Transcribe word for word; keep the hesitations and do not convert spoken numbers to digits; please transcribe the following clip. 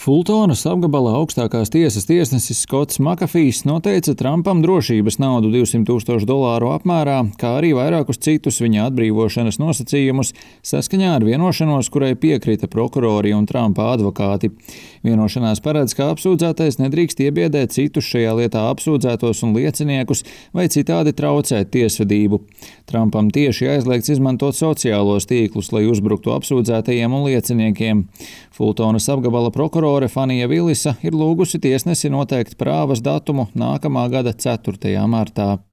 Fultonas apgabala augstākās tiesas tiesnesis Skots Makafijs noteica Trumpam drošības naudu divsimt tūkstošu dolāru apmērā, kā arī vairākus citus viņa atbrīvošanas nosacījumus saskaņā ar vienošanos, kurai piekrita prokurori un Trumpa advokāti. Vienošanās paredz, ka apsūdzētais nedrīkst iebiedēt citus šajā lietā apsūdzētos un lieciniekus vai citādi traucēt tiesvedību. Trumpam tieši aizliegts izmantot sociālos tīklus, lai uzbruktu apsūdzētajiem un lieciniekiem. Fultonas apgabala prokurore Fanija Vilisa ir lūgusi tiesnesi noteikt prāvas datumu nākamā gada ceturtajā martā.